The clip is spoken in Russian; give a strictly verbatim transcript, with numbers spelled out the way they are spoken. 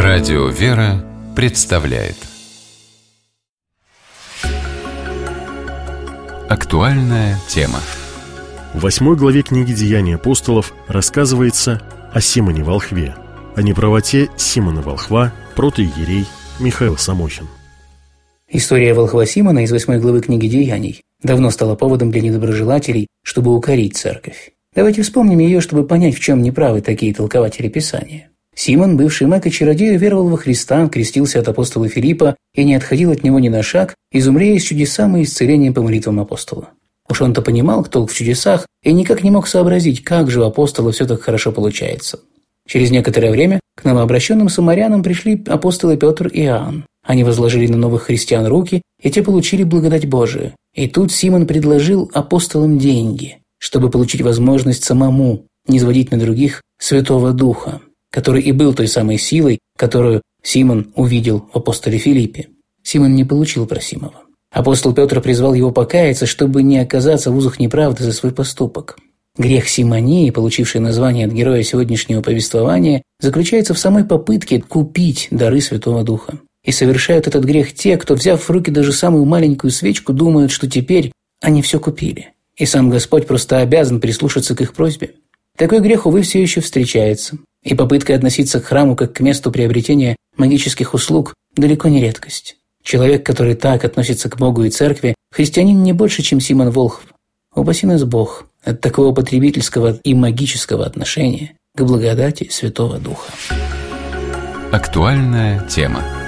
Радио «Вера» представляет актуальная тема. В восьмой главе книги «Деяния апостолов» рассказывается о Симоне Волхве, о неправоте Симона Волхва, протоиерей Михаил Самохин. История волхва Симона из восьмой главы книги «Деяний» давно стала поводом для недоброжелателей, чтобы укорить церковь. Давайте вспомним ее, чтобы понять, в чем неправы такие толкователи Писания. Симон, бывший маг и чародей, уверовал во Христа, крестился от апостола Филиппа и не отходил от него ни на шаг, изумляясь чудесам и исцелением по молитвам апостола. Уж он-то понимал толк в чудесах и никак не мог сообразить, как же у апостола все так хорошо получается. Через некоторое время к новообращенным самарянам пришли апостолы Петр и Иоанн. Они возложили на новых христиан руки, и те получили благодать Божию. И тут Симон предложил апостолам деньги, чтобы получить возможность самому низводить на других Святого Духа, который и был той самой силой, которую Симон увидел в апостоле Филиппе. Симон не получил просимого. Апостол Петр призвал его покаяться, чтобы не оказаться в узах неправды за свой поступок. Грех симонии, получивший название от героя сегодняшнего повествования, заключается в самой попытке купить дары Святого Духа. И совершают этот грех те, кто, взяв в руки даже самую маленькую свечку, думают, что теперь они все купили. И сам Господь просто обязан прислушаться к их просьбе. Такой грех, увы, все еще встречается. И попытка относиться к храму как к месту приобретения магических услуг далеко не редкость. Человек, который так относится к Богу и церкви, христианин не больше, чем Симон Волхв. Упаси нас Бог от такого потребительского и магического отношения к благодати Святого Духа. Актуальная тема.